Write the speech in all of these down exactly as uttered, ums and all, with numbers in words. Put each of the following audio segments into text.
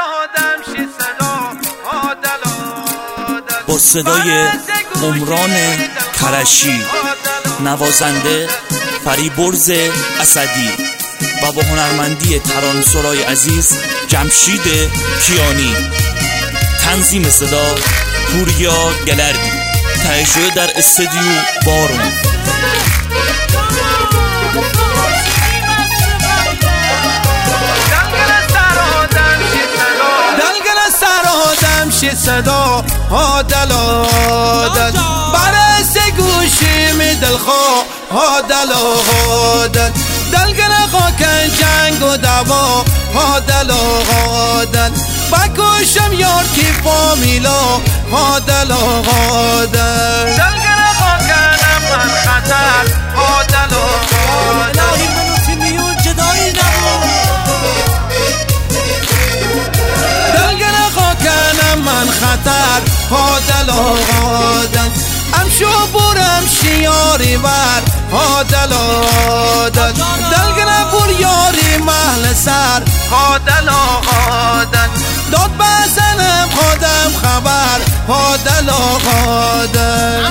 با صدای عمران کرشی، نوازنده فریبرز اسدی و با هنرمندی ترانه‌سرای عزیز جمشید کیانی. تنظیم صدا پوریا گلردی. تهیه شده در استودیو بارون. شی صدا ها دل دل برس گوشی می دل خو ها دل دل دل گره خاکن جنگ و دوا ها دل دل بکشم یار کی فامیلا ها دل دل دل گره خاکنم من خطر ها دل الهی منو تی میون جدایی نبود من خطر ها دل دل امشو برم شیاری بر ها دل دل دل گره بور یاری محل سر ها دل دل داد بزنم خودم خبر ها دل دل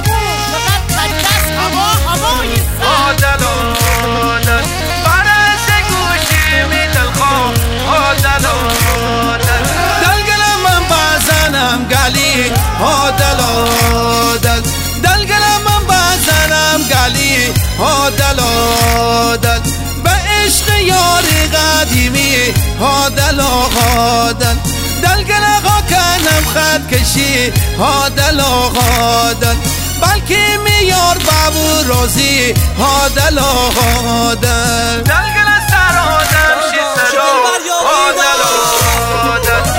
ها دل دل برس گوشی می دل خواه ها دل بزنم گلی ها دل دل دل گلم من بزنم گلی ها دل دل به عشق یاری قدیمی ها دل دل دل گله خاکنم خط کشی ها دل دل بلکه میار بابو روزی ها دل دل دل گله سر آدم شی صدا ها دل دل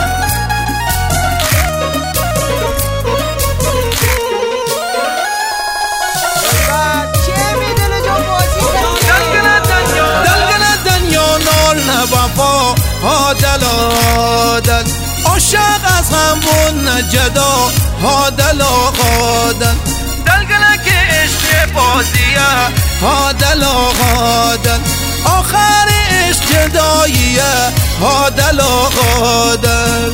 وفا ها دل دل عاشق از هم بون جدا ها دل دل دل گله که عشق بازیه ها دل دل آخر عشق جداییه ها دل دل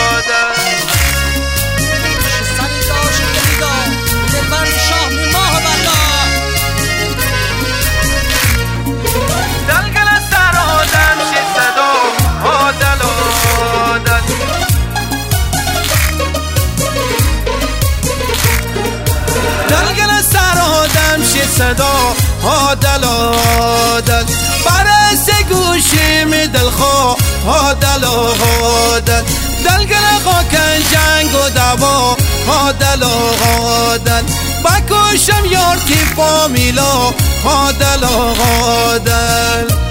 صدا ها دل دل برس گوشی می دل خو ها دل دل دل گره خاکن جنگ و دوا ها دل دل بکشم یار کی فامیلا ها دل دل